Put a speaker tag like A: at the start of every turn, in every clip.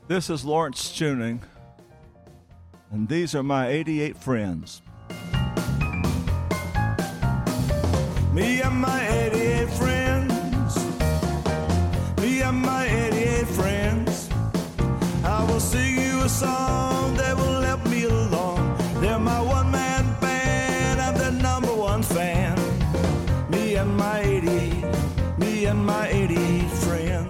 A: This is Lawrence Tuning, and these are my 88 friends.
B: Me and my 88 friends. Me and my 88 friends. I will sing you a song that will help me along. They're my one-man band. I'm their number one fan. Me and my 88. Me and my 88 friends.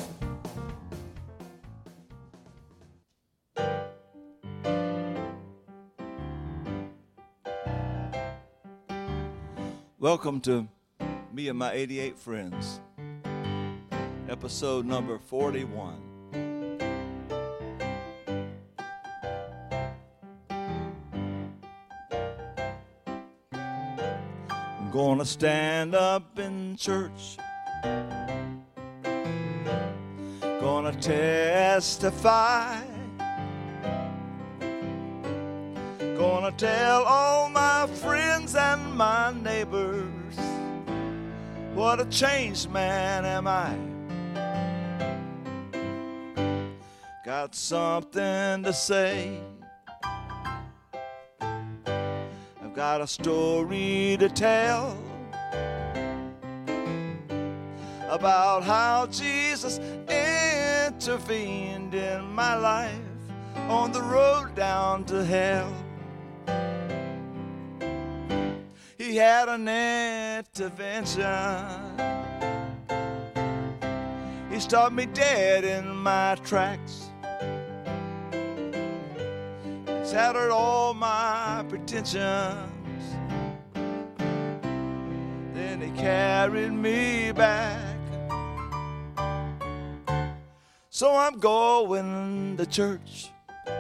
A: Welcome to Me and My 88 Friends, episode number 41. I'm gonna stand up in church, gonna testify, gonna tell all my friends and my neighbors what a changed man am I. Got something to say, I've got a story to tell about how Jesus intervened in my life on the road down to hell. He had an intervention. He stopped me dead in my tracks. He shattered all my pretensions. Then he carried me back. So I'm going to church.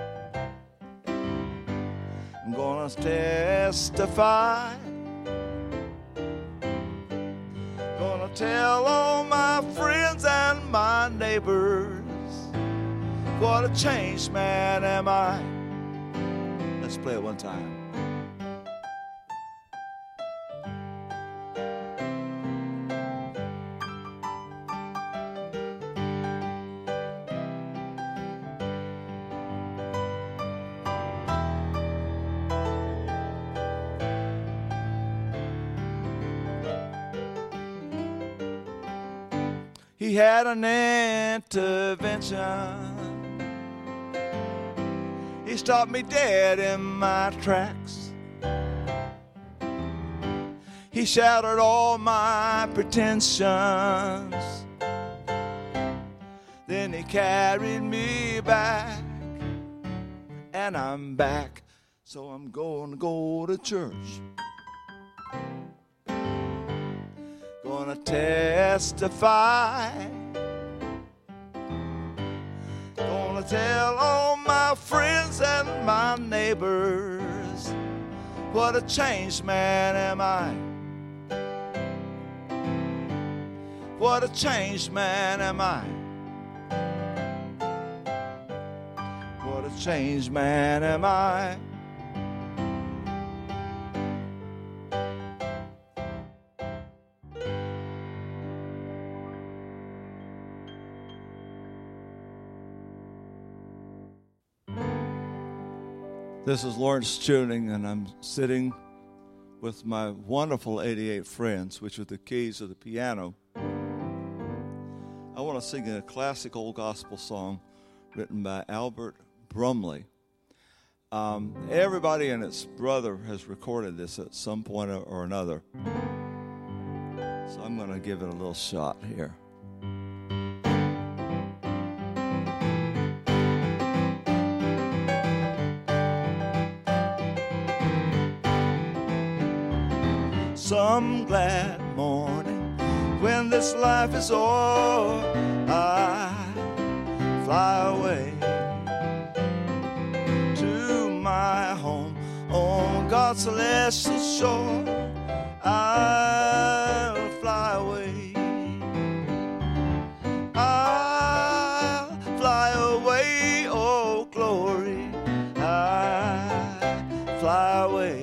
A: I'm gonna testify. Gonna tell all my friends and my neighbors what a changed man am I. Let's play it one time. He had an intervention. He stopped me dead in my tracks. He shattered all my pretensions. Then he carried me back. And I'm back, so I'm going to go to church. Gonna testify. Gonna tell all my friends and my neighbors what a changed man am I. What a changed man am I. What a changed man am I. This is Lawrence Tuning, and I'm sitting with my wonderful 88 friends, which are the keys of the piano. I want to sing a classic old gospel song written by Albert Brumley. Everybody and its brother has recorded this at some point or another. So I'm going to give it a little shot here. Some glad morning when this life is o'er, I fly away to my home on God's celestial shore. I'll fly away. I'll fly away, oh glory. I'll fly away.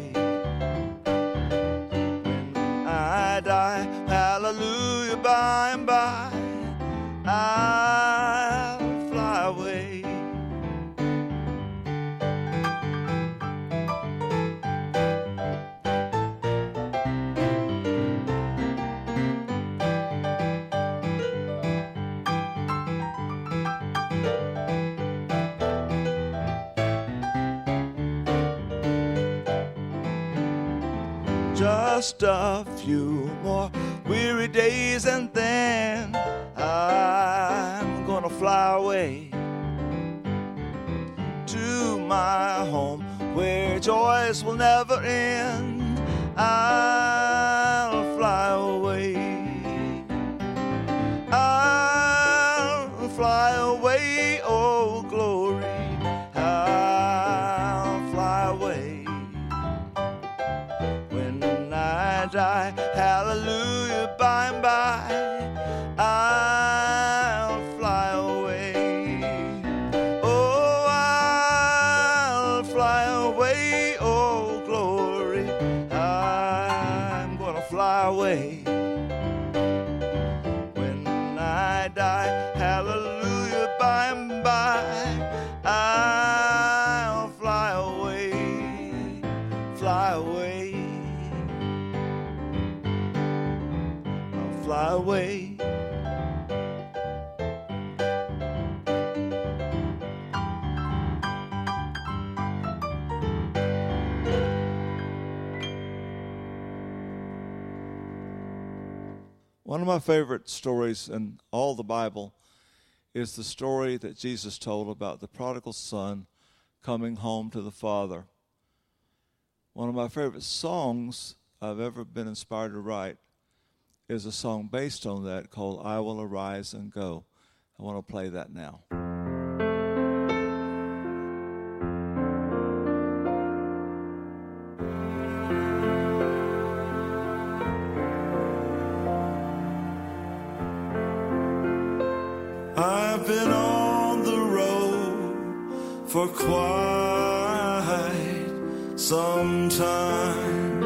A: Die, hallelujah, by and by, I'll fly away. Just a few more weary days and then I'm gonna fly away to my home where joys will never end. I'll fly away. I'll fly away, oh glory. I'll fly away. When I die, hallelujah, by and by, I'll fly away. Oh, I'll fly away, oh glory. I'm gonna fly away. When I die, hallelujah, by and by, I'll fly away, fly away. I'll fly away. One of my favorite stories in all the Bible is the story that Jesus told about the prodigal son coming home to the Father. One of my favorite songs I've ever been inspired to write is a song based on that called I Will Arise and Go. I want to play that now.
B: I've been on the road for quite some time,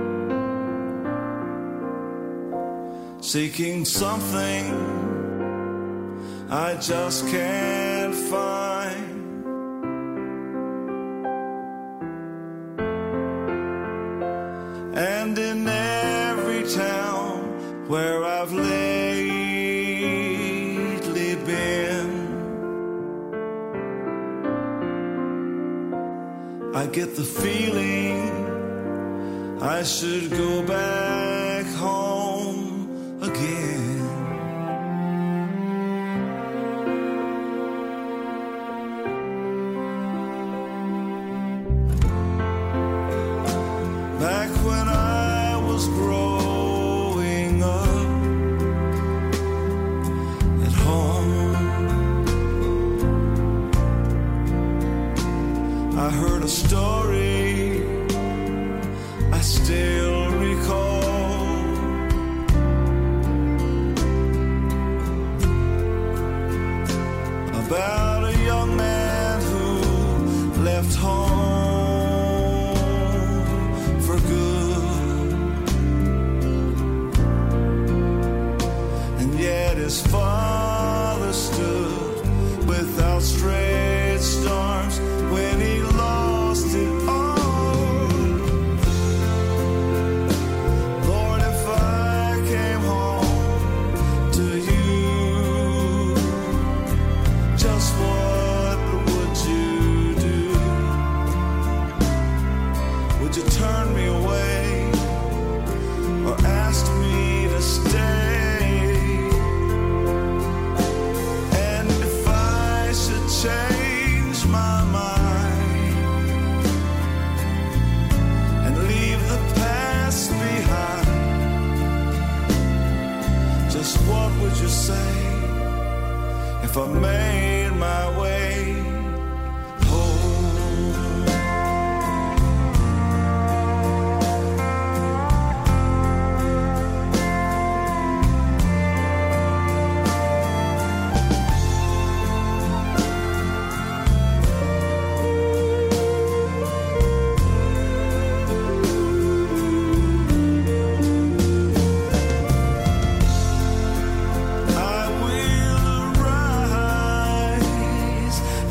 B: seeking something I just can't find. And in every town where I've lately been, I get the feeling I should go back home again. Back when I was growing up at home, I heard a story I still recall about a young man who left home for good, and yet his father stood with outstretched arms when he lost it all. Lord, if I came home to you, just what would you do? Would you turn me away or ask me to stay? And if I should change my mind and leave the past behind, just what would you say if I made my way home? I will arise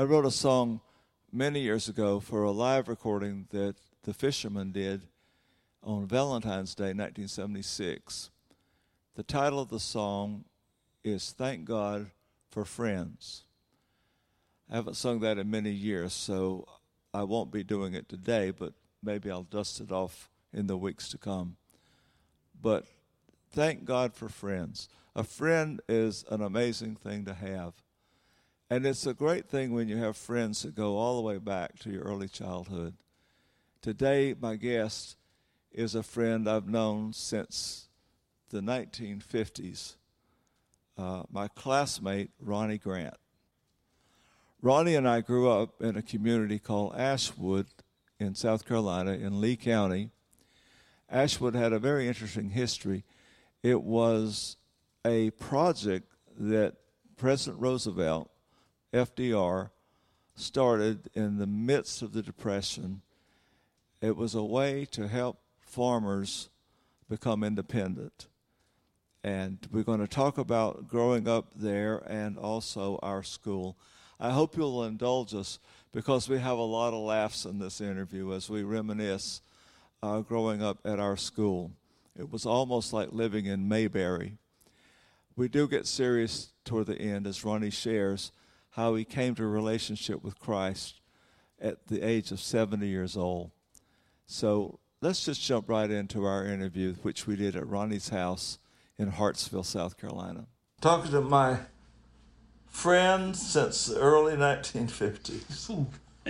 A: wrote a song many years ago for a live recording that the Fishermen did on Valentine's Day, 1976. The title of the song is Thank God for Friends. I haven't sung that in many years, so I won't be doing it today, but maybe I'll dust it off in the weeks to come. But thank God for friends. A friend is an amazing thing to have. And it's a great thing when you have friends that go all the way back to your early childhood. Today, my guest is a friend I've known since the 1950s, my classmate, Ronnie Grant. Ronnie and I grew up in a community called Ashwood in South Carolina, in Lee County. Ashwood had a very interesting history. It was a project that President Roosevelt, FDR, started in the midst of the Depression. It was a way to help farmers become independent. And we're going to talk about growing up there and also our school. I hope you'll indulge us because we have a lot of laughs in this interview as we reminisce growing up at our school. It was almost like living in Mayberry. We do get serious toward the end as Ronnie shares how he came to a relationship with Christ at the age of 70 years old. So let's just jump right into our interview, which we did at Ronnie's house in Hartsville, South Carolina. Talking to my friend since the early 1950s,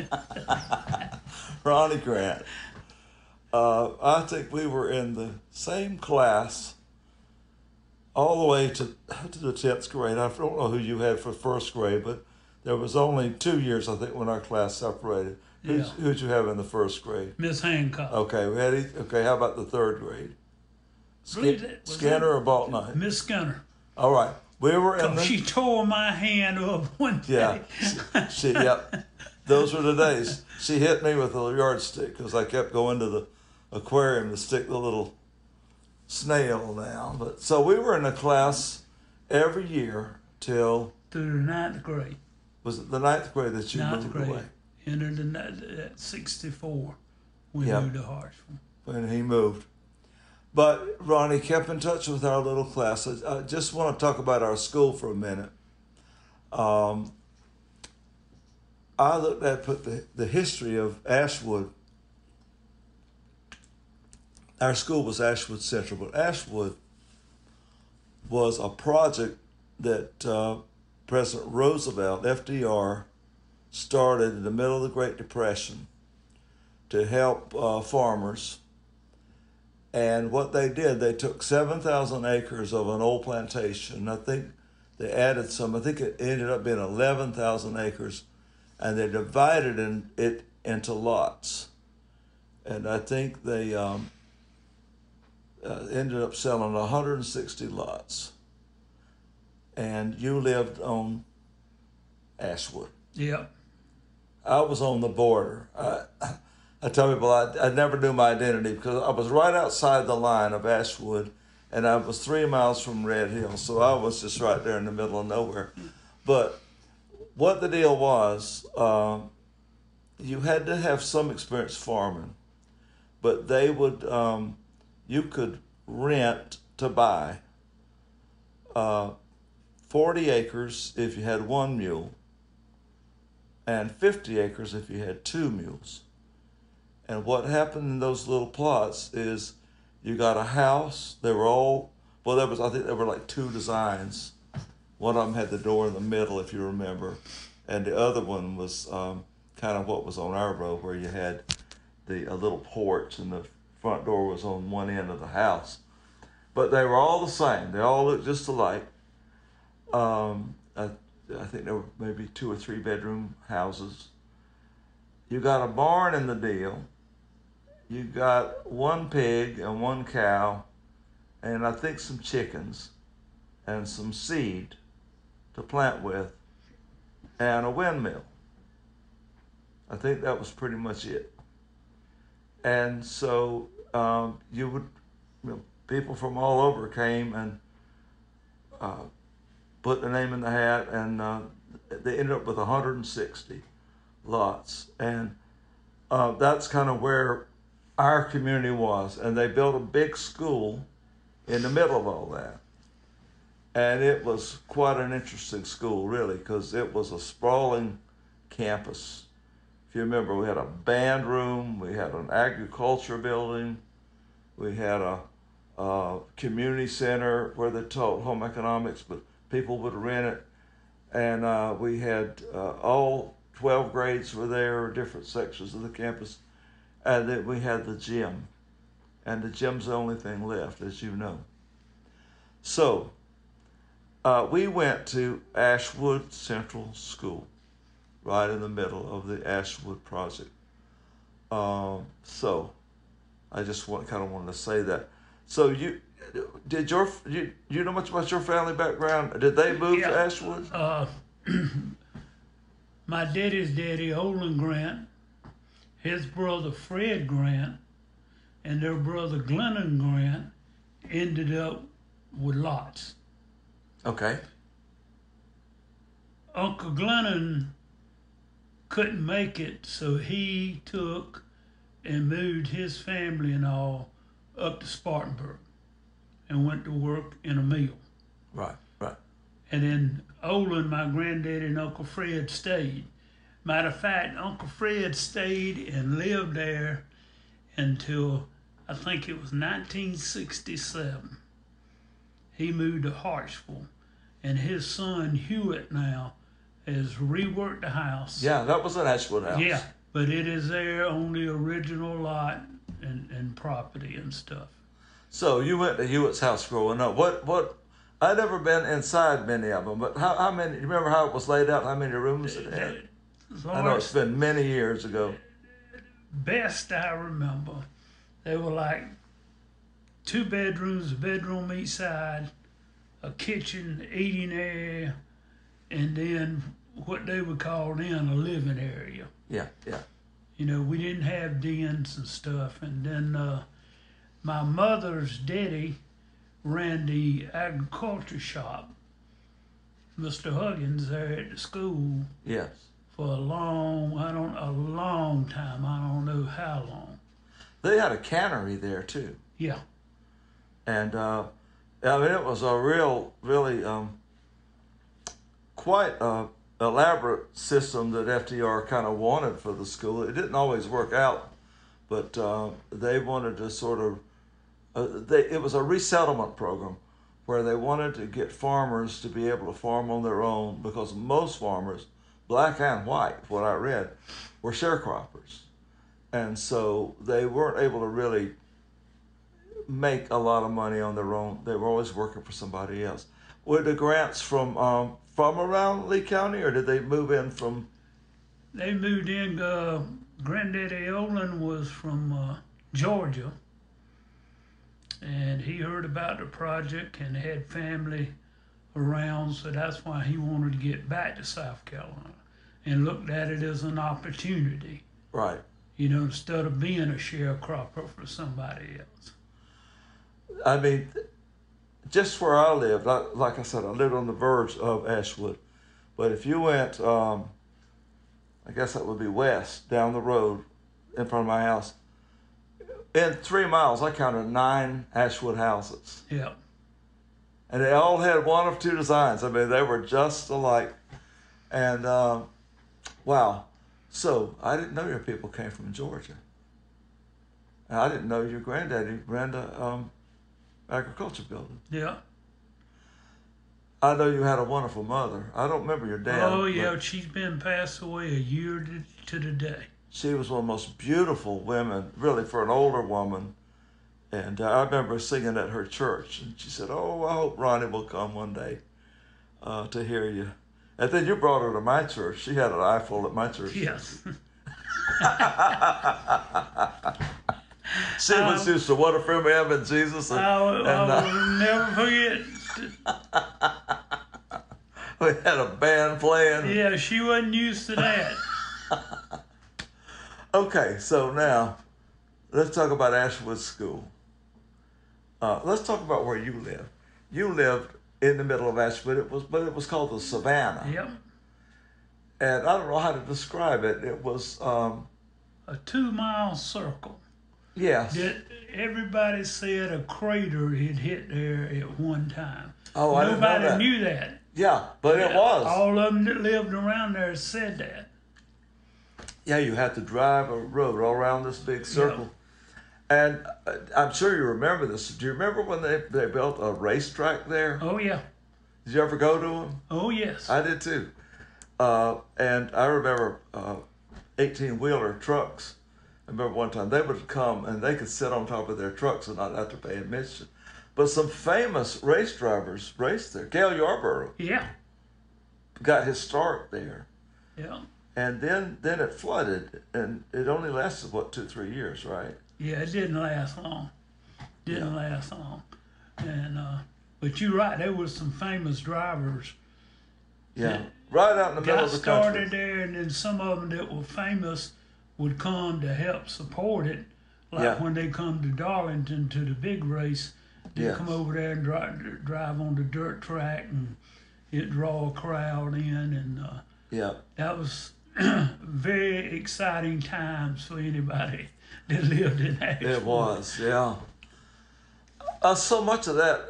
A: Ronnie Grant. I think we were in the same class all the way to the 10th grade. I don't know who you had for first grade, but there was only 2 years, I think, when our class separated.
C: Yeah.
A: Who'd you have in the first grade?
C: Miss Hancock.
A: Okay, how about the third grade? Skinner or Baltnight?
C: Miss Skinner.
A: All right. We were in
C: She tore my hand up one day.
A: Yeah. Yep. Those were the days. She hit me with a yardstick because I kept going to the aquarium to stick the little snail down. But so we were in a class every year till...
C: Through the 9th grade.
A: Was it the 9th grade that you moved away?
C: Entered at 64. We
A: Yep.
C: moved to Hartsville.
A: When he moved. But Ronnie kept in touch with our little class. I just want to talk about our school for a minute. I looked at the history of Ashwood. Our school was Ashwood Central, but Ashwood was a project that President Roosevelt, FDR, started in the middle of the Great Depression to help farmers. And what they did, they took 7,000 acres of an old plantation. I think they added some. I think it ended up being 11,000 acres, and they divided it into lots. And I think they ended up selling 160 lots. And you lived on Ashwood.
C: Yep.
A: I was on the border. I tell people I never knew my identity because I was right outside the line of Ashwood, and I was 3 miles from Red Hill, so I was just right there in the middle of nowhere. But what the deal was, you had to have some experience farming, but they would, you could rent to buy 40 acres if you had one mule, and 50 acres if you had two mules. And what happened in those little plots is you got a house. They were all, I think there were like two designs. One of them had the door in the middle, if you remember. And the other one was kind of what was on our road, where you had a little porch and the front door was on one end of the house. But they were all the same. They all looked just alike. I think there were maybe 2 or 3 bedroom houses. You got a barn in the deal. You got 1 pig and 1 cow, and I think some chickens, and some seed to plant with, and a windmill. I think that was pretty much it. And so people from all over came and put their name in the hat, and
D: they ended up with 160 lots, and that's kind of where our community was. And they built a big school in the middle of all that. And it was quite an interesting school, really, because it was a sprawling campus. If you remember, we had a band room, we had an agriculture building, we had a community center where they taught home economics, but people would rent it. And we had all 12 grades were there, different sections of the campus. And then we had the gym. And the gym's the only thing left, as you know. So we went to Ashwood Central School, right in the middle of the Ashwood project. So I just kind of wanted to say that. So you know much about your family background? Did they move to Ashwood?
C: My daddy's daddy, Olin Grant, his brother Fred Grant, and their brother Glennon Grant ended up with lots.
D: Okay.
C: Uncle Glennon couldn't make it, so he took and moved his family and all up to Spartanburg and went to work in a mill.
D: Right.
C: And then Olin, my granddaddy, and Uncle Fred stayed. Matter of fact, Uncle Fred stayed and lived there until I think it was 1967. He moved to Hartsville, and his son Hewitt now has reworked the house.
D: Yeah, that was an Ashwood house.
C: Yeah, but it is there on the original lot and property and stuff.
D: So you went to Hewitt's house growing up. What? I'd never been inside many of them, but how many? You remember how it was laid out? How many rooms it had? I know it's been many years ago.
C: Best I remember, they were like 2 bedrooms, a bedroom each side, a kitchen, eating area, and then what they would call then a living area.
D: Yeah.
C: You know, we didn't have dens and stuff. And then my mother's daddy ran the agriculture shop, Mr. Huggins, there at the school.
D: Yes.
C: For a long time. I don't know how long.
D: They had a cannery there too.
C: Yeah.
D: And I mean, it was a really quite elaborate system that FDR kind of wanted for the school. It didn't always work out, but they wanted to sort of. It was a resettlement program where they wanted to get farmers to be able to farm on their own, because most farmers, black and white, what I read, were sharecroppers. And so they weren't able to really make a lot of money on their own. They were always working for somebody else. Were the Grants from around Lee County, or did they move in from?
C: They moved in, Granddaddy Olin was from Georgia, and he heard about the project and had family around, so that's why he wanted to get back to South Carolina and looked at it as an opportunity.
D: Right.
C: You know, instead of being a sharecropper for somebody else.
D: I mean, just where I lived, like I said, I lived on the verge of Ashwood. But if you went, I guess that would be west, down the road in front of my house, in 3 miles, I counted 9 Ashwood houses.
C: Yeah.
D: And they all had one of 2 designs. I mean, they were just alike. And, wow. So, I didn't know your people came from Georgia. And I didn't know your granddaddy ran the agriculture building.
C: Yeah.
D: I know you had a wonderful mother. I don't remember your dad.
C: Oh, yeah, she's been passed away a year to the day.
D: She was one of the most beautiful women, really, for an older woman. And I remember singing at her church. And she said, "Oh, I hope Ronnie will come one day to hear you." And then you brought her to my church. She had an eyeful at my church.
C: Yes.
D: She was used to what a friend we have in Jesus.
C: I will never forget.
D: We had a band playing.
C: Yeah, she wasn't used to that.
D: Okay, so now let's talk about Ashwood School. Let's talk about where you lived. You lived in the middle of Ashwood, but it was called the Savannah.
C: Yep.
D: and I don't know how to describe it. It was,
C: A 2-mile circle.
D: yes.
C: That everybody said a crater had hit there at one time.
D: Oh, I didn't know
C: Nobody
D: that.
C: knew that.
D: Yeah, but it was.
C: All of them that lived around there said that.
D: Yeah, you had to drive a road all around this big circle. And I'm sure you remember this. Do you remember when they built a racetrack there?
C: Oh, yeah.
D: Did you ever go to them?
C: Oh, yes.
D: I did too. And I remember 18-wheeler trucks. I remember one time they would come and they could sit on top of their trucks and not have to pay admission. But some famous race drivers raced there. Gale Yarborough
C: Yeah.
D: got his start there.
C: Yeah.
D: And then it flooded, and it only lasted, 2-3 years, right?
C: Yeah, it didn't last long. Didn't last long. And but you're right, there was some famous drivers.
D: Yeah, right out in the middle
C: Got
D: of the
C: started
D: country.
C: there, and then some of them that were famous would come to help support it. Like when they come to Darlington to the big race, they
D: Yes.
C: come over there and drive on the dirt track, and it draw a crowd in, and
D: Yeah,
C: that was very exciting times for anybody that lived in Asheville.
D: it was. Yeah. So much of that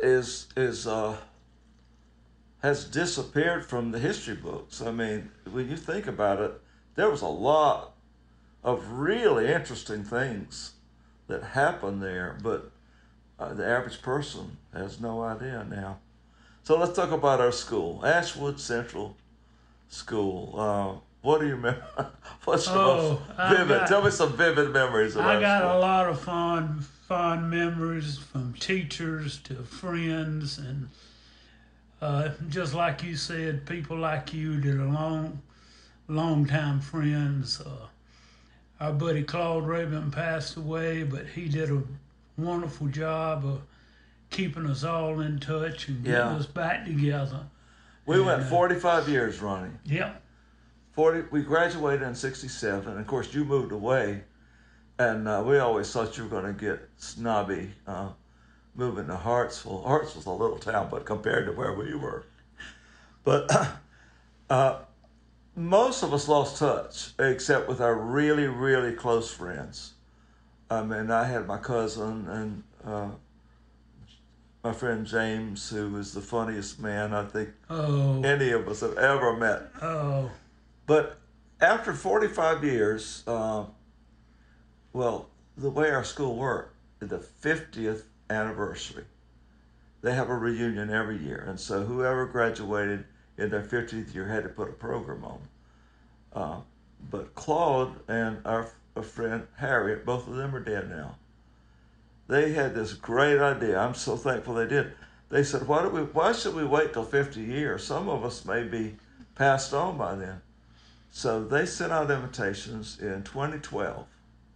D: has disappeared from the history books. I mean, when you think about it, there was a lot of really interesting things that happened there, but the average person has no idea now. So let's talk about our school, Ashwood Central School. What do you remember? What's the most vivid? Tell me some vivid memories of our
C: I got
D: school.
C: a lot of fond memories from teachers to friends, and just like you said, people like you that are long time friends. Our buddy Claude Rabin passed away, but he did a wonderful job of keeping us all in touch and getting us back together.
D: We went 45 years, Ronnie.
C: Yeah.
D: 40. We graduated in '67. And of course, you moved away, and we always thought you were going to get snobby moving to Hartsville. Hartsville's a little town, but compared to where we were. But most of us lost touch, except with our really, really close friends. I mean, I had my cousin and my friend James, who was the funniest man I think any of us have ever met.
C: Oh.
D: But after 45 years, well, the way our school worked, the 50th anniversary, they have a reunion every year. And so whoever graduated in their 50th year had to put a program on. But Claude and our friend Harriet, both of them are dead now. They had this great idea. I'm so thankful they did. They said, why should we wait till 50 years? Some of us may be passed on by then. So they sent out invitations in 2012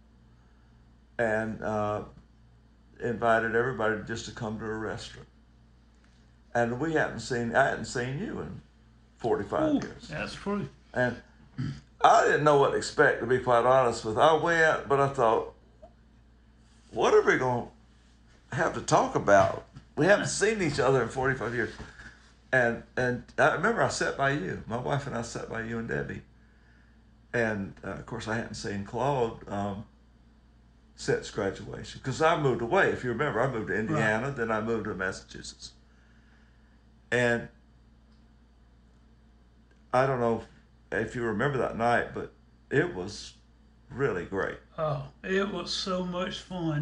D: and invited everybody just to come to a restaurant. And I hadn't seen you in 45 years.
C: That's true.
D: And I didn't know what to expect, to be quite honest with you. I went, but I thought, what are we going to have to talk about? We haven't seen each other in 45 years. And I remember I sat by you. My wife and I sat by you and Debbie. And, of course, I hadn't seen Claude since graduation. Because I moved away. If you remember, I moved to Indiana. Right. Then I moved to Massachusetts. And I don't know if you remember that night, but it was really great.
C: Oh, it was so much fun.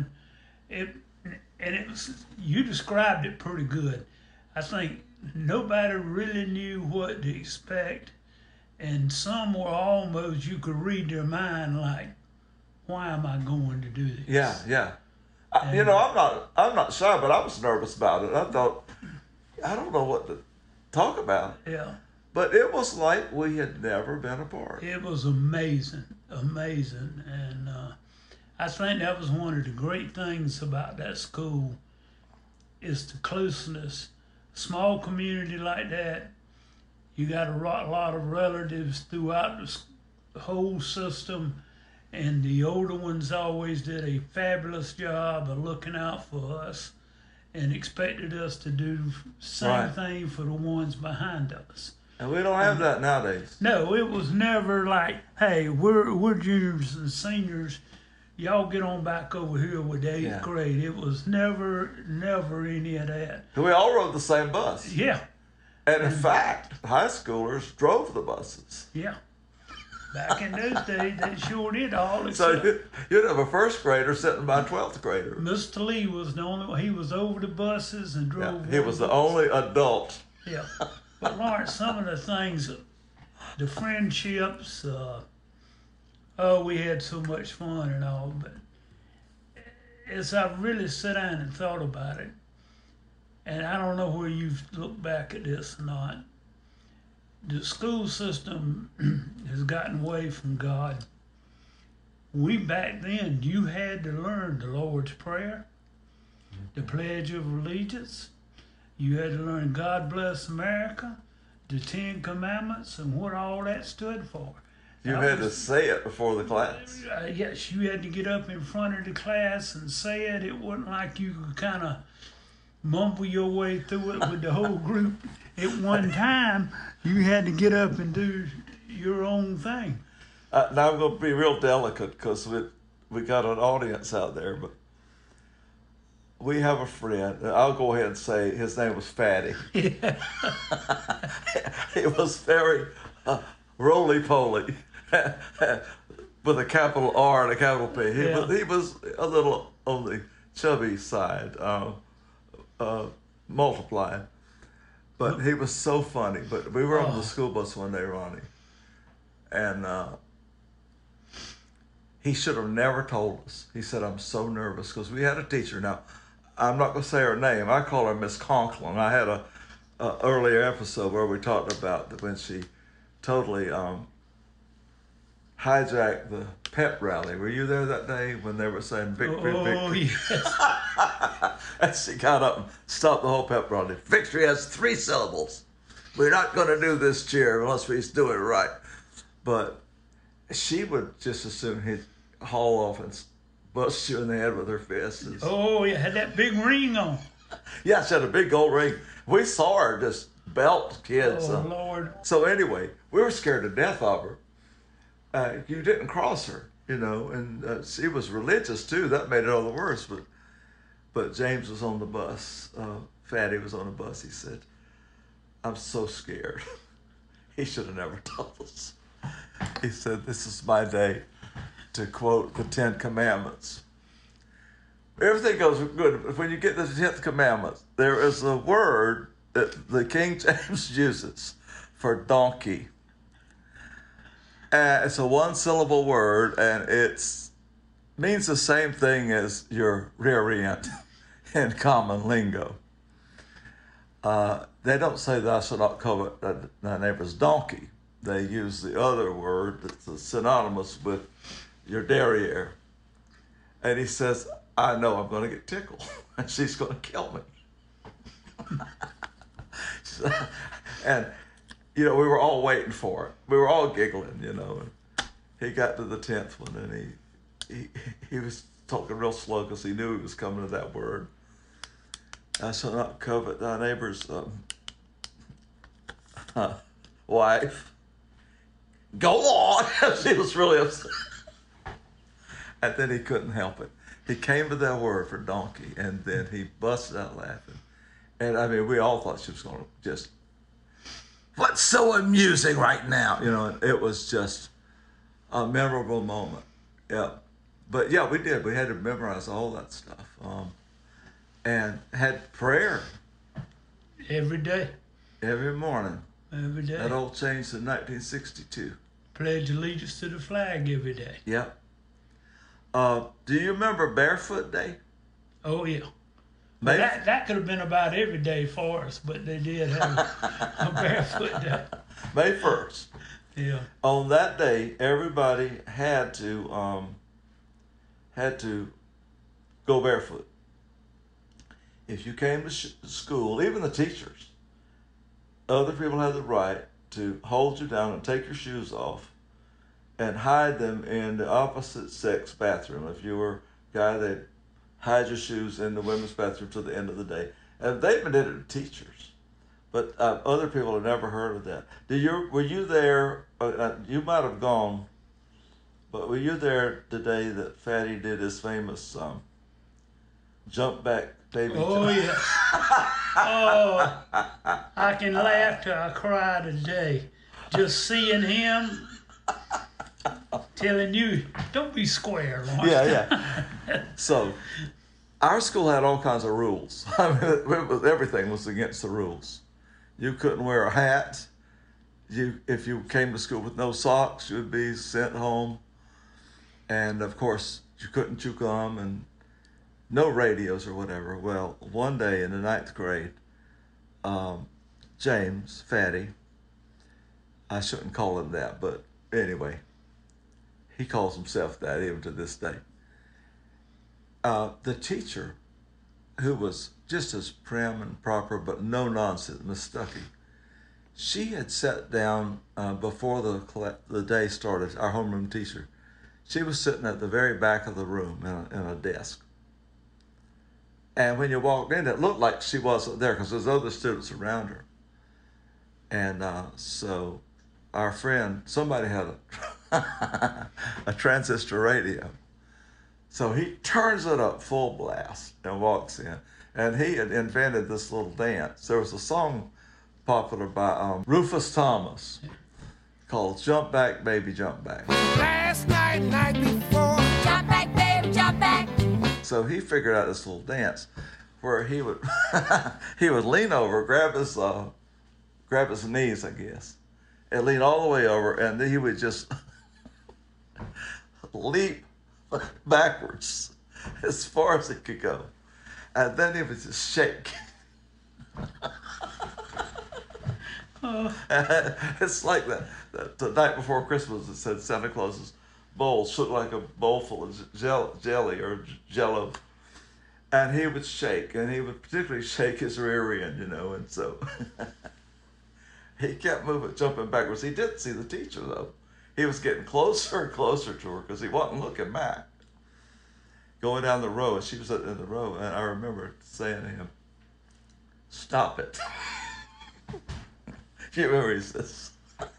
C: You described it pretty good. I think nobody really knew what to expect, and some were almost, you could read their mind like, why am I going to do this?
D: Yeah. I'm not shy, but I was nervous about it. I thought, I don't know what to talk about.
C: Yeah.
D: But it was like we had never been apart.
C: It was amazing. And I think that was one of the great things about that school is the closeness. Small community like that, you got a lot of relatives throughout the whole system, and the older ones always did a fabulous job of looking out for us and expected us to do the same thing for the ones behind us.
D: And we don't have that nowadays.
C: No, it was never like, hey, we're juniors and seniors. Y'all get on back over here with the 8th grade. It was never any of that.
D: We all rode the same bus.
C: Yeah.
D: And in fact, high schoolers drove the buses.
C: Yeah. Back in those days, they sure did all.
D: So you'd have a first grader sitting by a 12th grader.
C: Mr. Lee was the only one. He was over the buses and drove.
D: Yeah, he was the only adult.
C: Yeah. But Lawrence, some of the things, the friendships, we had so much fun and all, but as I really sat down and thought about it, and I don't know where you've looked back at this or not, the school system has gotten away from God. Back then, you had to learn the Lord's Prayer, the Pledge of Allegiance. You had to learn God Bless America, the 10 Commandments, and what all that stood for.
D: You had to say it before the class.
C: Yes, you had to get up in front of the class and say it. It wasn't like you could kind of mumble your way through it with the whole group at one time. You had to get up and do your own thing.
D: Now I'm going to be real delicate because we got an audience out there, but we have a friend. I'll go ahead and say his name was Fatty.
C: Yeah.
D: He was very roly-poly with a capital R and a capital P. He was a little on the chubby side, multiplying. But he was so funny. But we were on the school bus one day, Ronnie, and he should have never told us. He said, "I'm so nervous," because we had a teacher. Now, I'm not going to say her name. I call her Miss Conklin. I had a earlier episode where we talked about when she totally hijacked the pep rally. Were you there that day when they were saying victory, victory?
C: Yes.
D: And she got up and stopped the whole pep rally. Victory has 3 syllables. We're not going to do this cheer unless we do it right. But she would just as soon he'd haul off and bust you in the head with her fists.
C: Oh, you had that big ring on.
D: Yeah, she had a big gold ring. We saw her just belt kids.
C: Oh, Lord.
D: So anyway, we were scared to death of her. You didn't cross her, and she was religious too. That made it all the worse. But James was on the bus. Fatty was on the bus. He said, "I'm so scared." He should have never told us. He said, "This is my day to quote the 10 Commandments." Everything goes good. But when you get to the 10th commandment, there is a word that the King James uses for donkey. It's a 1-syllable word, and it means the same thing as your rear end in common lingo. They don't say thou shalt not covet thy neighbor's donkey. They use the other word that's synonymous with your derriere. And he says, "I know I'm going to get tickled, and she's going to kill me." And, we were all waiting for it. We were all giggling, And he got to the 10th one, and he was talking real slow because he knew he was coming to that word. "I shall not covet thy neighbor's wife." Go on. She was really upset. And then he couldn't help it. He came to that word for donkey, and then he busted out laughing. And we all thought she was going to just, "What's so amusing right now?" And it was just a memorable moment. Yeah. But yeah, we did. We had to memorize all that stuff. And had prayer.
C: Every day.
D: Every morning.
C: Every day.
D: That all changed in 1962.
C: Pledge allegiance to the flag every day.
D: Yep. Do you remember Barefoot Day?
C: Oh, yeah. Well, that could have been about every day for us, but they did have a Barefoot Day.
D: May 1st.
C: Yeah.
D: On that day, everybody had to go barefoot. If you came to school, even the teachers, other people had the right to hold you down and take your shoes off and hide them in the opposite sex bathroom. If you were a guy, they'd hide your shoes in the women's bathroom till the end of the day. And they even did it to teachers. But other people have never heard of that. Were you there? You might have gone, but were you there the day that Fatty did his famous jump back, baby?
C: Oh, yeah. Oh, I can laugh till I cry today. Just seeing him telling you, don't be square, Lawrence.
D: Yeah. So, our school had all kinds of rules. I mean, everything was against the rules. You couldn't wear a hat. If you came to school with no socks, you'd be sent home. And of course, you couldn't chew gum and no radios or whatever. Well, one day in the 9th grade, James, Fatty, I shouldn't call him that, but anyway, he calls himself that even to this day. The teacher, who was just as prim and proper, but no nonsense, Miss Stuckey, she had sat down before the day started, our homeroom teacher. She was sitting at the very back of the room in a desk. And when you walked in, it looked like she wasn't there because there's other students around her. And so our friend, somebody had a transistor radio. So he turns it up full blast and walks in. And he had invented this little dance. There was a song popular by Rufus Thomas called Jump Back, Baby, Jump Back.
B: Last night, night before.
E: Jump back, baby, jump back.
D: So he figured out this little dance where he would he would lean over, grab his knees, I guess, and lean all the way over, and then he would just leap backwards as far as he could go. And then he would just shake. It's like the night before Christmas, it said Santa Claus's bowl shook like a bowl full of jelly or jello. And he would shake, and he would particularly shake his rear end, and so he kept jumping backwards. He didn't see the teacher, though. He was getting closer and closer to her because he wasn't looking back. Going down the row, and she was sitting in the row, and I remember saying to him, "Stop it." You remember he says,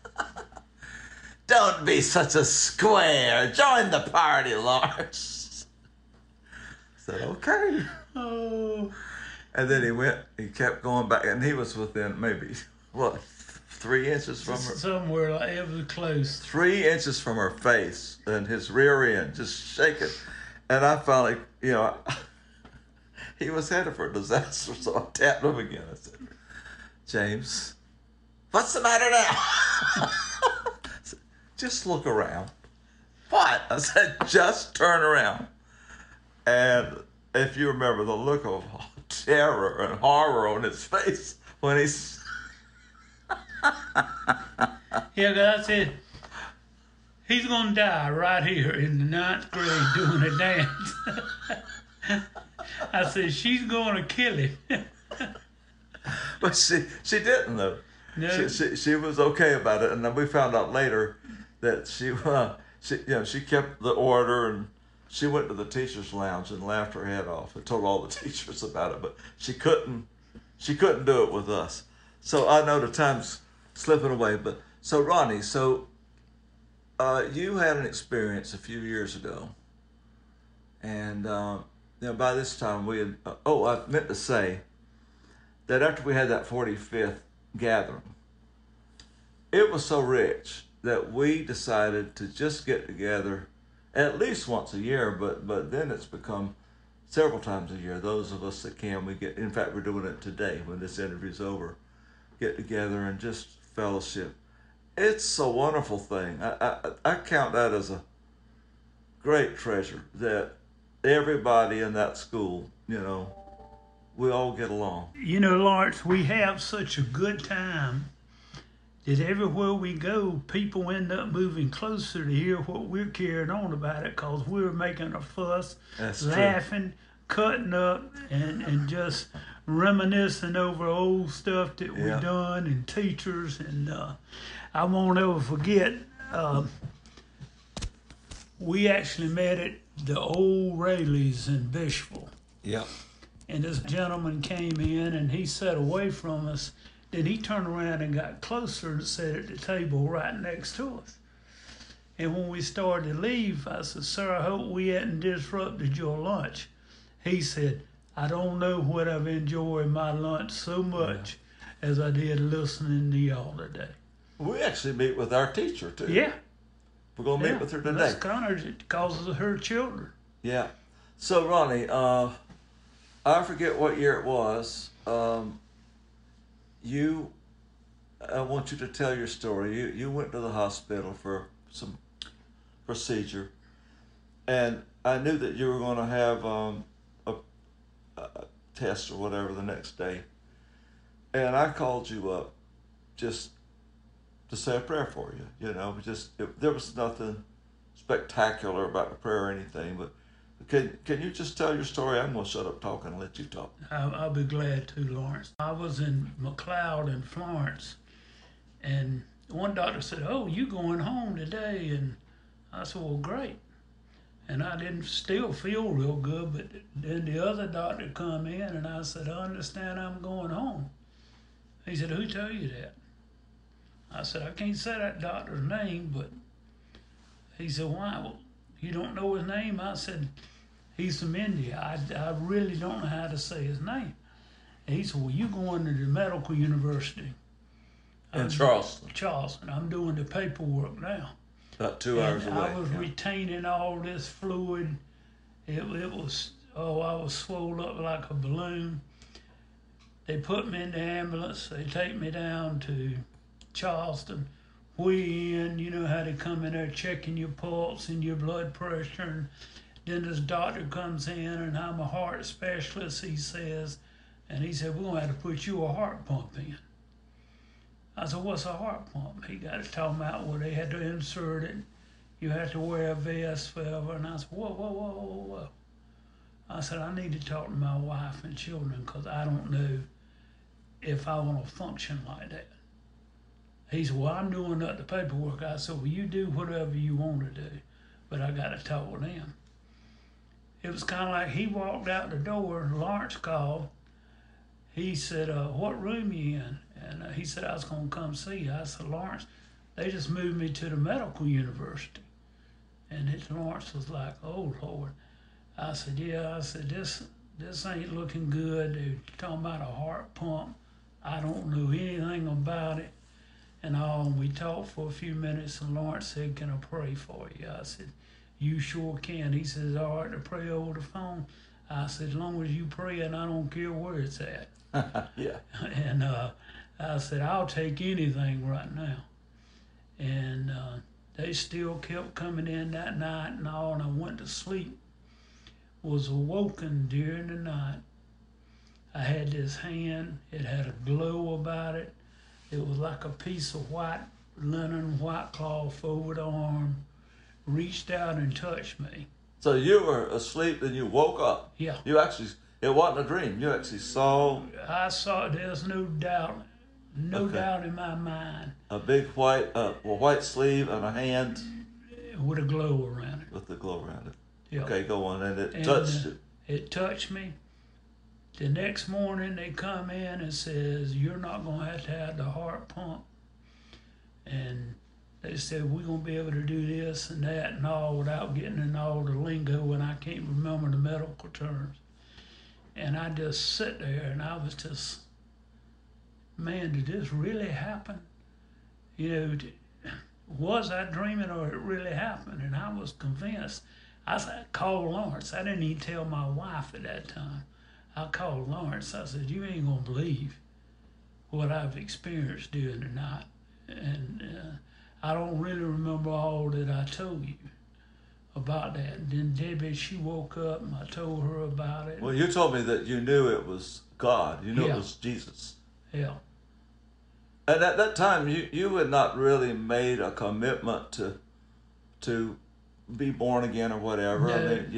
D: "Don't be such a square. Join the party, Lars." I said, "Okay."
C: Oh.
D: And then he kept going back, and he was within maybe, 3 inches from her?
C: Somewhere, like it was close.
D: 3 inches from her face, and his rear end just shaking. And I finally, he was headed for a disaster, so I tapped him again. I said, "James, what's the matter now?" I said, "Just look around." "What?" I said, "Just turn around." And if you remember the look of terror and horror on his face when he's...
C: Yeah, 'cause I said, he's going to die right here in the 9th grade doing a dance. I said, she's going to kill him.
D: But she didn't, though.
C: No.
D: She was okay about it, and then we found out later that she kept the order, and she went to the teachers' lounge and laughed her head off and told all the teachers about it. But she couldn't do it with us. So I know the time's slipping away. But so Ronnie, you had an experience a few years ago, and by this time we had. I meant to say that after we had that 45th gathering, it was so rich that we decided to just get together at least once a year, but then it's become several times a year. Those of us that can, in fact, we're doing it today when this interview's over, get together and just fellowship. It's a wonderful thing. I count that as a great treasure that everybody in that school, we all get along.
C: Lawrence, we have such a good time that everywhere we go, people end up moving closer to hear what we're carrying on about it, because we're making a fuss,
D: That's
C: laughing, cutting up, and just reminiscing over old stuff that we've done, and teachers. And I won't ever forget, we actually met at the old Rayleigh's in Bishville.
D: Yeah.
C: And this gentleman came in, and he sat away from us, Then he turned around and got closer and sat at the table right next to us. And when we started to leave, I said, "Sir, I hope we hadn't disrupted your lunch." He said, "I don't know what I've enjoyed my lunch so much as I did listening to y'all today."
D: We actually meet with our teacher too.
C: Yeah.
D: We're going to meet with her today.
C: That's Connors, it causes her children.
D: Yeah. So, Ronnie, I forget what year it was. I want you to tell your story. You went to the hospital for some procedure, and I knew that you were going to have a test or whatever the next day, and I called you up just to say a prayer for you. You know, there was nothing spectacular about the prayer or anything, but can you just tell your story? I'm going to shut up talking and let you talk.
C: I'll be glad to, Lawrence. I was in McLeod in Florence, and one doctor said, "Oh, you going home today?" And I said, "Well, great." And I didn't still feel real good, but then the other doctor come in, and I said, "I understand I'm going home." He said, "Who told you that?" I said, "I can't say that doctor's name," but he said, "Why? Well, you don't know his name?" I said, "He's from India. I really don't know how to say his name." And he said, "Well, you going to the medical university
D: In Charleston.
C: Charleston. I'm doing the paperwork now."
D: About 2 hours
C: And
D: away.
C: I was retaining all this fluid. It was, I was swollen up like a balloon. They put me in the ambulance. They take me down to Charleston. We in, you know how they come in there checking your pulse and your blood pressure. And then this doctor comes in, and I'm a heart specialist, he says. And he said, "We're going to have to put you a heart pump in." I said, "What's a heart pump?" He got to talking about where they had to insert it. You had to wear a vest forever. And I said, whoa. I said, "I need to talk to my wife and children because I don't know if I want to function like that." He said, "Well, I'm doing up the paperwork." I said, "Well, you do whatever you want to do, but I got to talk with them." It was kind of like he walked out the door, Lawrence called. He said, "What room you in?" And he said, "I was going to come see you." I said, "Lawrence, they just moved me to the medical university." And Lawrence was like, "Oh, Lord." I said, "Yeah." I said, this ain't looking good. They're talking about a heart pump. I don't know anything about it. And we talked for a few minutes, and Lawrence said, "Can I pray for you?" I said, "You sure can." He says, "All right to pray over the phone?" I said, "As long as you pray, and I don't care where it's at."
D: Yeah.
C: And I said, "I'll take anything right now." And they still kept coming in that night and all, and I went to sleep. Was awoken during the night. I had this hand, it had a glow about it. It was like a piece of white linen, white cloth over the arm, reached out and touched me.
D: So you were asleep and you woke up.
C: Yeah.
D: It wasn't a dream. You actually saw
C: I saw, there's no doubt in my mind.
D: a big white sleeve and a hand
C: With a glow around it.
D: with the glow around it.
C: Yeah.
D: Okay, go on. And it
C: And,
D: touched you.
C: It touched me. The next morning they come in and says, "You're not going to have the heart pump." And they said, "We're going to be able to do this and that and all without getting in all the lingo, and I can't remember the medical terms." And I just sit there and I was just, man, did this really happen? You know, was I dreaming or it really happened? And I was convinced. I called Lawrence. I didn't even tell my wife at that time. I called Lawrence. I said, "You ain't going to believe what I've experienced during the night." And I don't really remember all that I told you about that. And then Debbie, she woke up and I told her about it.
D: Well, you told me that you knew it was God. You knew
C: Yeah.
D: it was Jesus.
C: Yeah.
D: And at that time, you had not really made a commitment to be born again or whatever.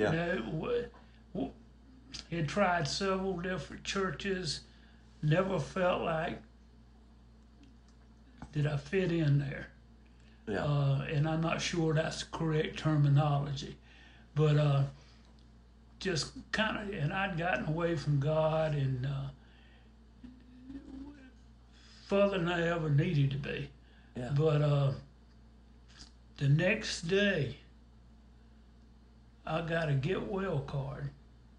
C: No. He tried several different churches. Never felt like did I fit in there.
D: Yeah.
C: And I'm not sure that's the correct terminology, but just kind of, and I'd gotten away from God, and further than I ever needed to be.
D: Yeah.
C: But the next day, I got a get well card,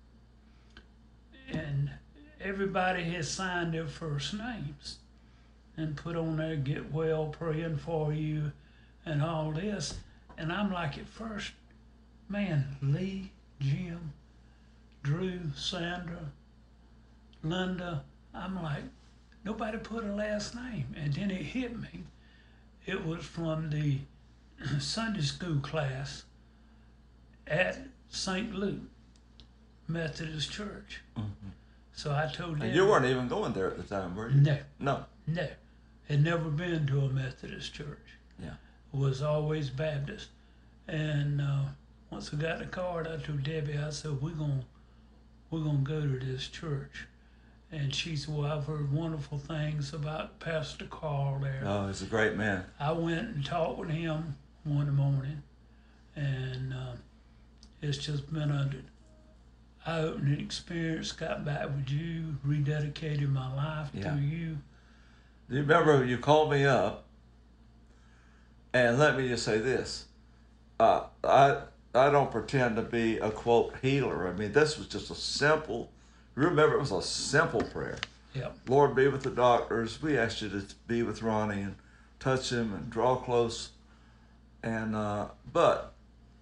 C: and everybody had signed their first names and put on there, get well, praying for you, and all this. And I'm like, at first, man, Lee, Jim, Drew, Sandra, Linda, I'm like, nobody put a last name. And then it hit me. It was from the Sunday school class at St. Luke Methodist Church.
D: Mm-hmm.
C: So I told them.
D: And you weren't even going there at the time, were you?
C: No.
D: No.
C: No. Had never been to a Methodist church.
D: Yeah.
C: Was always Baptist. And once I got the card, I told Debbie, I said, we're gonna go to this church. And she said, well, I've heard wonderful things about Pastor Carl there.
D: Oh, he's a great man.
C: I went and talked with him one morning, and it's just been an eye-opening experience. Got back with you, rededicated my life to you.
D: Do you remember you called me up? And let me just say this. I don't pretend to be a, quote, healer. I mean, this was just a simple, remember, it was a simple prayer.
C: Yep.
D: Lord, be with the doctors. We asked you to be with Ronnie and touch him and draw close. And but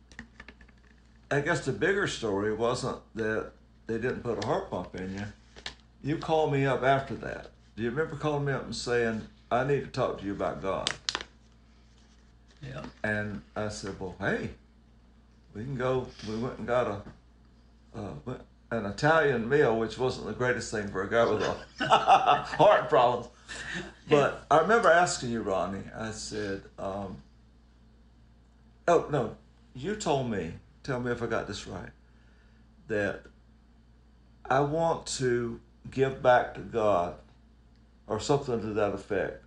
D: I guess the bigger story wasn't that they didn't put a heart pump in you. You called me up after that. Do you remember calling me up and saying, I need to talk to you about God?
C: Yeah.
D: And I said, well, hey, we can go. We went and got an Italian meal, which wasn't the greatest thing for a guy with a heart problems. But I remember asking you, Ronnie, I said, oh, no, you told me, tell me if I got this right, that I want to give back to God or something to that effect.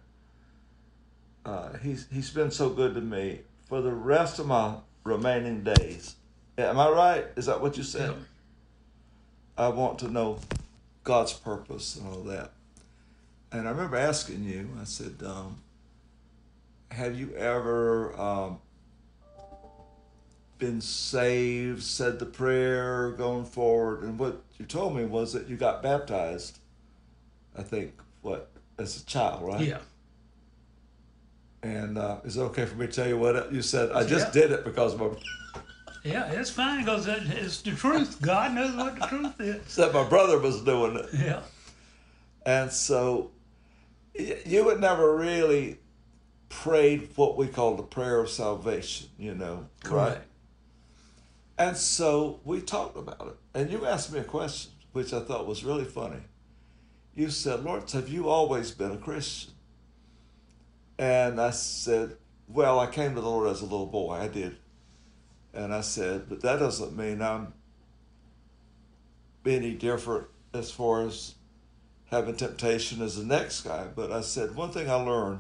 D: He's been so good to me for the rest of my remaining days. Am I right? Is that what you said?
C: Yep.
D: I want to know God's purpose and all that. And I remember asking you, I said, have you ever been saved, said the prayer, going forward? And what you told me was that you got baptized, I think, as a child, right?
C: Yeah.
D: And is it okay for me to tell you what you said? I just did it because of my...
C: Yeah, it's fine because it's the truth. God knows what the truth is.
D: That my brother was doing it.
C: Yeah.
D: And so you had never really prayed what we call the prayer of salvation, right?
C: Correct.
D: And so we talked about it. And you asked me a question, which I thought was really funny. You said, Lawrence, have you always been a Christian? And I said, well, I came to the Lord as a little boy. I did. And I said, but that doesn't mean I'm any different as far as having temptation as the next guy. But I said, one thing I learned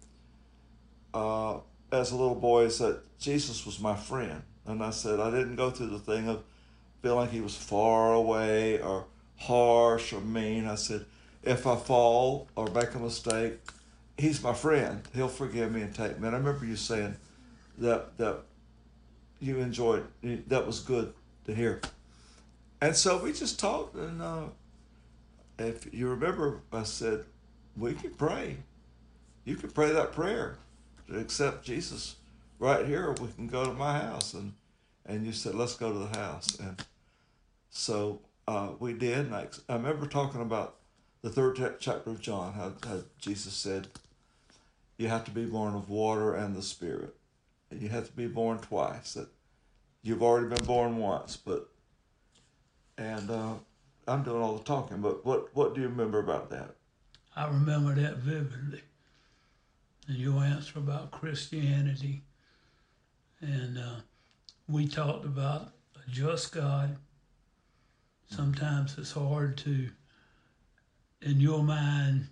D: as a little boy is that Jesus was my friend. And I said, I didn't go through the thing of feeling like he was far away or harsh or mean. I said, if I fall or make a mistake, he's my friend. He'll forgive me and take me. And I remember you saying that you enjoyed, that was good to hear. And so we just talked, and if you remember, I said, we can pray. You can pray that prayer to accept Jesus right here, or we can go to my house. And you said, let's go to the house. And so we did. And I remember talking about the 3rd chapter of John, how Jesus said, you have to be born of water and the Spirit. You have to be born twice. That you've already been born once, and I'm doing all the talking. But what do you remember about that?
C: I remember that vividly. And your answer about Christianity, and we talked about a just God. Sometimes it's hard to, in your mind,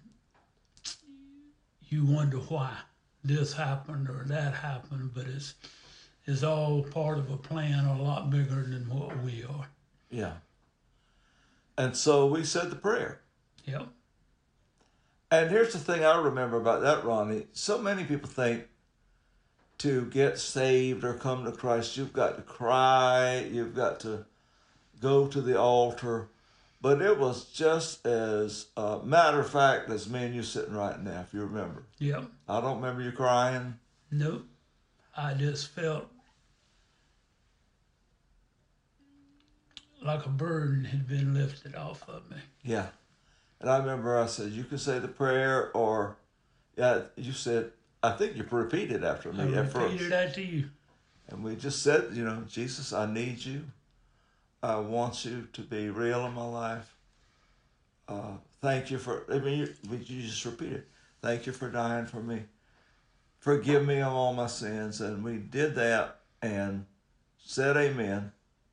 C: you wonder why this happened or that happened, but it's all part of a plan a lot bigger than what we are.
D: Yeah. And so we said the prayer.
C: Yep.
D: And here's the thing I remember about that, Ronnie. So many people think to get saved or come to Christ, you've got to cry, you've got to go to the altar. But it was just as matter of fact as me and you sitting right now, if you remember.
C: Yep.
D: I don't remember you crying.
C: Nope. I just felt like a burden had been lifted off of me.
D: Yeah. And I remember I said, you can say the prayer, or, yeah, you said, I think you repeated after me
C: I
D: at first.
C: repeated after you.
D: And we just said, you know, Jesus, I need you. I want you to be real in my life. Thank you for, I mean, you just repeated, thank you for dying for me. Forgive me of all my sins. And we did that and said amen.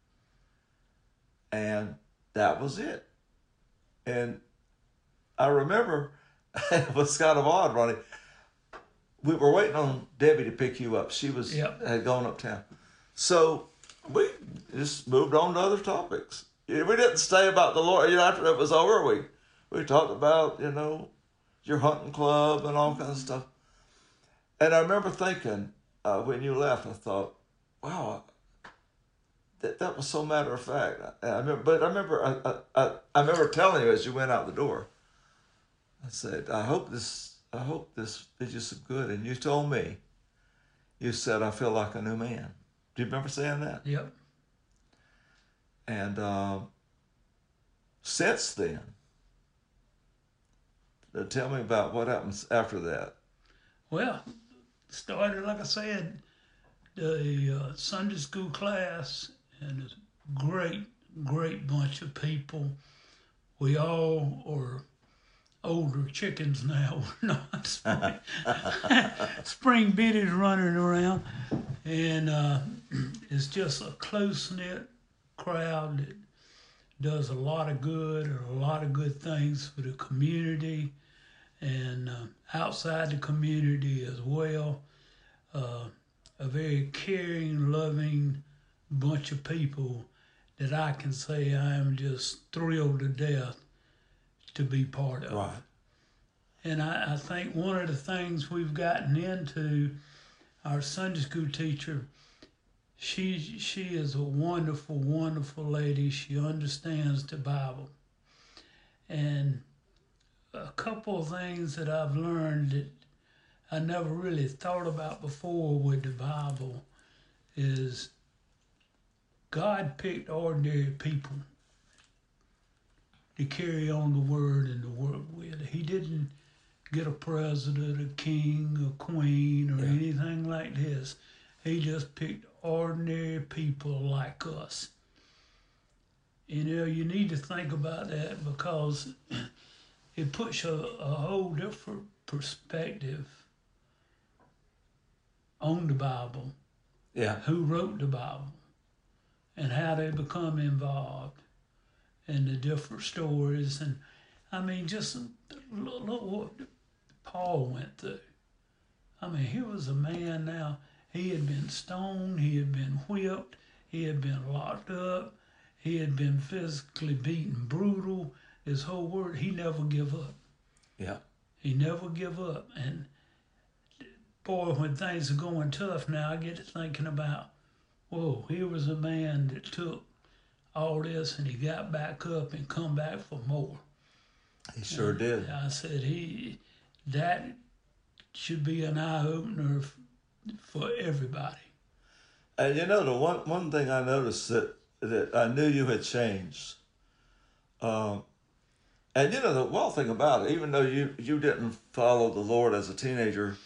D: And that was it. And I remember, it was kind of odd, Ronnie. We were waiting on Debbie to pick you up. She was had gone uptown. So we just moved on to other topics. We didn't stay about the Lord. You know, after that was over, we talked about, you know, your hunting club and all kinds of stuff. And I remember thinking, when you left, I thought, wow, that was so matter of fact. I remember telling you as you went out the door, I said, I hope this is just good. And you told me, you said, I feel like a new man. Do you remember saying that?
C: Yep.
D: And since then, tell me about what happens after that.
C: Well, started, like I said, the Sunday school class, and it's a great bunch of people. We all are older chickens now. We're not spring biddies running around. And it's just a close-knit crowd that does a lot of good and a lot of good things for the community and outside the community as well. A very caring, loving bunch of people that I can say I am just thrilled to death to be part of.
D: Right.
C: And I think one of the things we've gotten into, our Sunday school teacher, she is a wonderful, wonderful lady. She understands the Bible. And a couple of things that I've learned that I never really thought about before with the Bible is God picked ordinary people to carry on the word and to work with. He didn't get a president, a king, a queen, or anything like this. He just picked ordinary people like us. You know, you need to think about that because it puts a whole different perspective on the Bible.
D: Yeah.
C: Who wrote the Bible and how they become involved in the different stories. And I mean, just look what Paul went through. I mean, he was a man now. He had been stoned, he had been whipped, he had been locked up, he had been physically beaten, brutal. His whole word, he never give up.
D: Yeah.
C: He never give up. And boy, when things are going tough now, I get to thinking about, whoa, here was a man that took all this and he got back up and come back for more.
D: He sure did.
C: I said, that should be an eye-opener for everybody.
D: And you know, the one thing I noticed that I knew you had changed. And you know, the wild thing about it, even though you didn't follow the Lord as a teenager,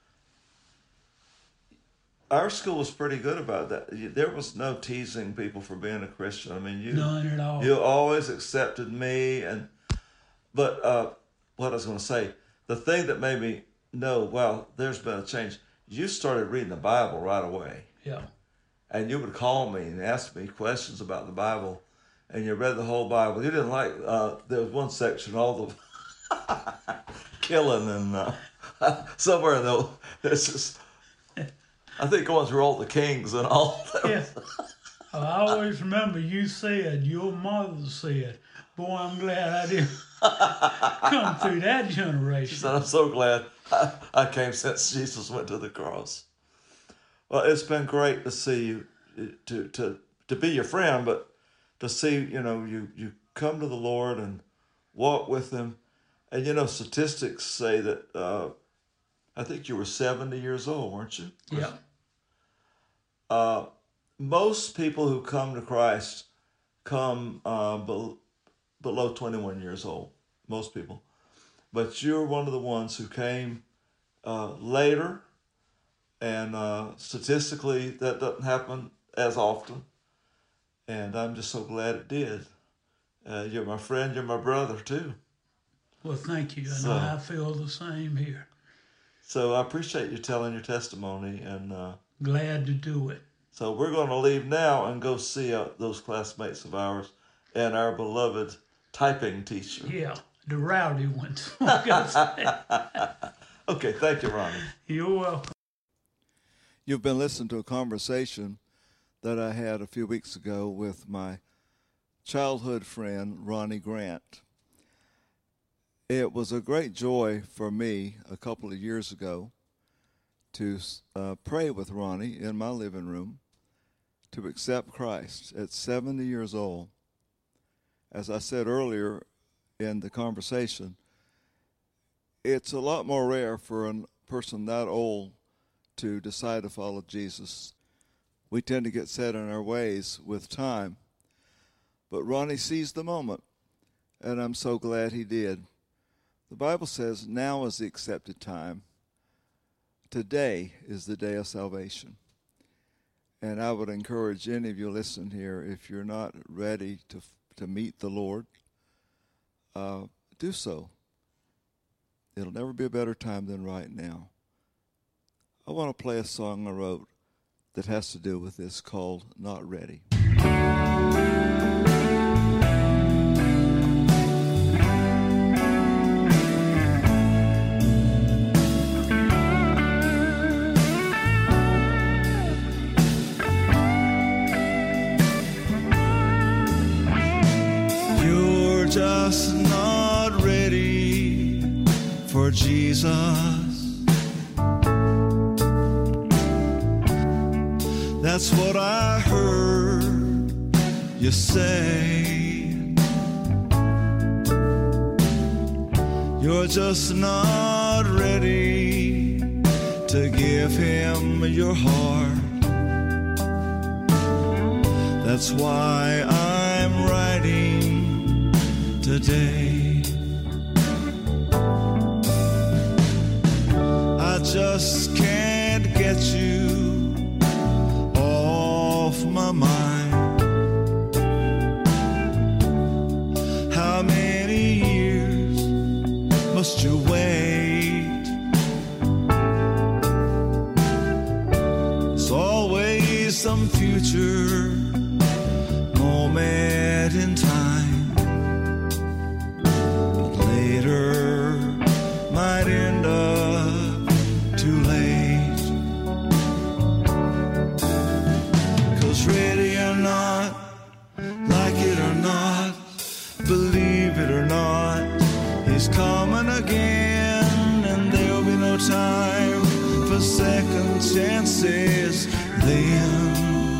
D: our school was pretty good about that. There was no teasing people for being a Christian. I mean,
C: none at all.
D: You always accepted me. But what I was going to say, the thing that made me know, well, there's been a change. You started reading the Bible right away.
C: Yeah.
D: And you would call me and ask me questions about the Bible, and you read the whole Bible. You didn't like, there was one section, all the killing and somewhere in the, there's just, I think going through all the kings and all that.
C: Yeah. I always remember you said, your mother said, Boy, I'm glad I didn't come through that
D: She
C: generation.
D: said, I'm so glad I came since Jesus went to the cross. Well, it's been great to see you, to be your friend, but to see, you come to the Lord and walk with Him. And, statistics say that I think you were 70 years old, weren't you?
C: Yeah.
D: Most people who come to Christ come below 21 years old, most people. But you're one of the ones who came later, and statistically that doesn't happen as often. And I'm just so glad it did. You're my friend, you're my brother too.
C: Well, thank you, and
D: So-
C: I feel the same here.
D: So I appreciate you telling your testimony, and
C: Glad to do it.
D: so we're going to leave now and go see those classmates of ours and our beloved typing teacher.
C: Yeah, the rowdy ones. I gotta say.
D: Okay, thank you, Ronnie.
C: You're welcome.
A: You've been listening to a conversation that I had a few weeks ago with my childhood friend, Ronnie Grant. It was a great joy for me a couple of years ago to pray with Ronnie in my living room to accept Christ at 70 years old. As I said earlier in the conversation, it's a lot more rare for a person that old to decide to follow Jesus. We tend to get set in our ways with time. But Ronnie seized the moment, and I'm so glad he did. The Bible says now is the accepted time. Today is the day of salvation. And I would encourage any of you listening here, if you're not ready to meet the Lord, do so. It'll never be a better time than right now. I want to play a song I wrote that has to do with this called Not Ready.
B: You're just not ready for Jesus. That's what I heard you say. You're just not ready to give Him your heart. That's why I'm writing today. I just can't get you off my mind. How many years must you wait? There's always some future moment in time, but later might end up too late. 'Cause ready or not, like it or not, believe it or not, He's coming again, and there'll be no time for second chances then.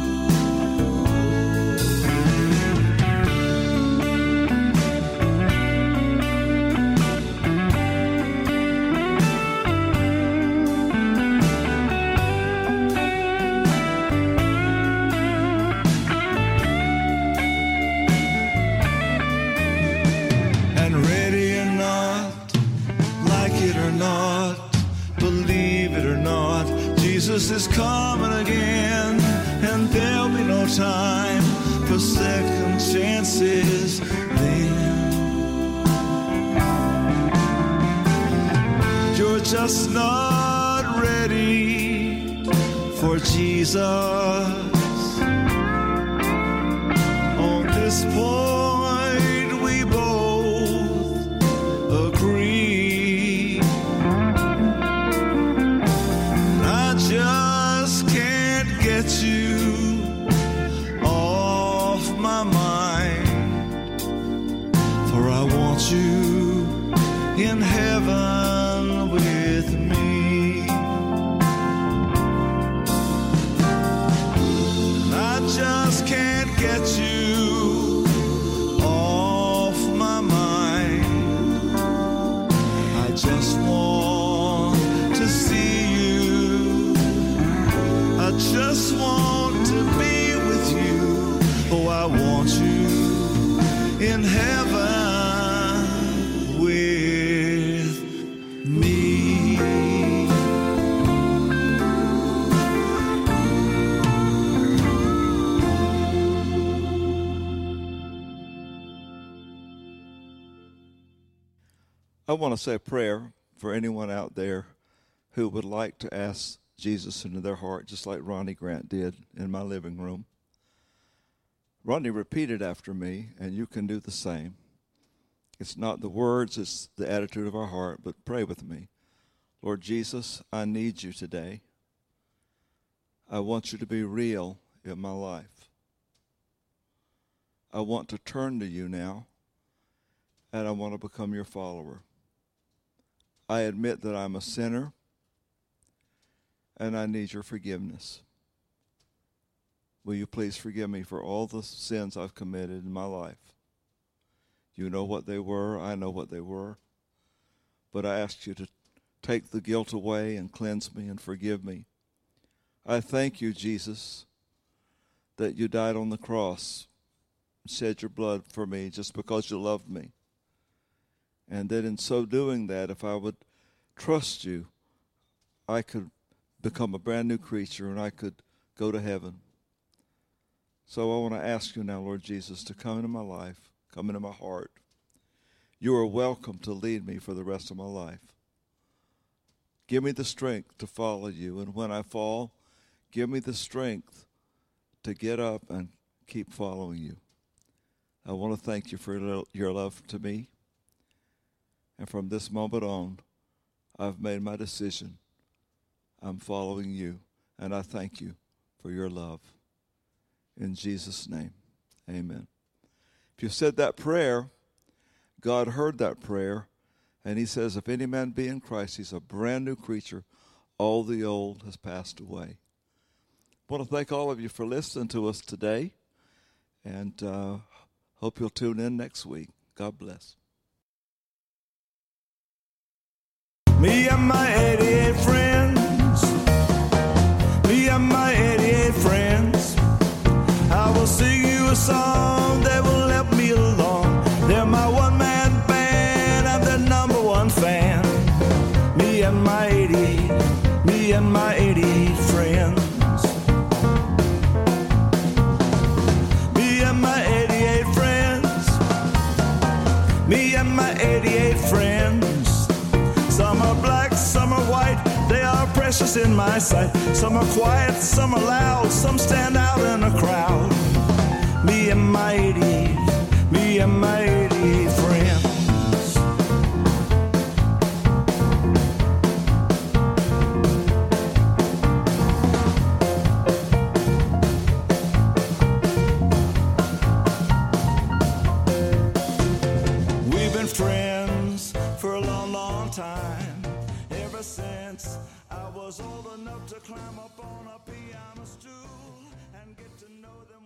B: Jesus is coming again, and there'll be no time for second chances then. You're just not ready for Jesus. On this point we both agree. Just can't get you off my mind. you in heaven with me. I just can't get you off my mind. I just want to see you. I just want to be with you. Oh, I want you in heaven with me.
D: I want to say a prayer for anyone out there who would like to ask Jesus into their heart, just like Ronnie Grant did in my living room. Ronnie repeated after me, and you can do the same. It's not the words, it's the attitude of our heart, but pray with me. Lord Jesus, I need you today. I want you to be real in my life. I want to turn to you now, and I want to become your follower. I admit that I'm a sinner, and I need your forgiveness. Will you please forgive me for all the sins I've committed in my life? You know what they were, I know what they were. But I ask you to take the guilt away and cleanse me and forgive me. I thank you, Jesus, that you died on the cross, shed your blood for me just because you loved me. And that in so doing that, if I would trust you, I could become a brand new creature and I could go to heaven. So I want to ask you now, Lord Jesus, to come into my life, come into my heart. You are welcome to lead me for the rest of my life. Give me the strength to follow you, and when I fall, give me the strength to get up and keep following you. I want to thank you for your love to me. And from this moment on, I've made my decision. I'm following you, and I thank you for your love. In Jesus' name, amen. If you said that prayer, God heard that prayer, and he says, if any man be in Christ, he's a brand new creature. All the old has passed away. I want to thank all of you for listening to us today, and hope you'll tune in next week. God bless.
B: Me and my 88 friends, me and my 88 friends, I will sing you a song that will help me along. They're my one-man band, I'm their number one fan. Me and my 88 friends. Me and my 88 friends, me and my 88 friends. Some are black, some are white, they are precious in my sight. Some are quiet, some are loud, some stand out in a crowd. Me and my 88 friends. We've been friends for a long, long time. Ever since I was old enough to climb up on a piano stool and get to know them.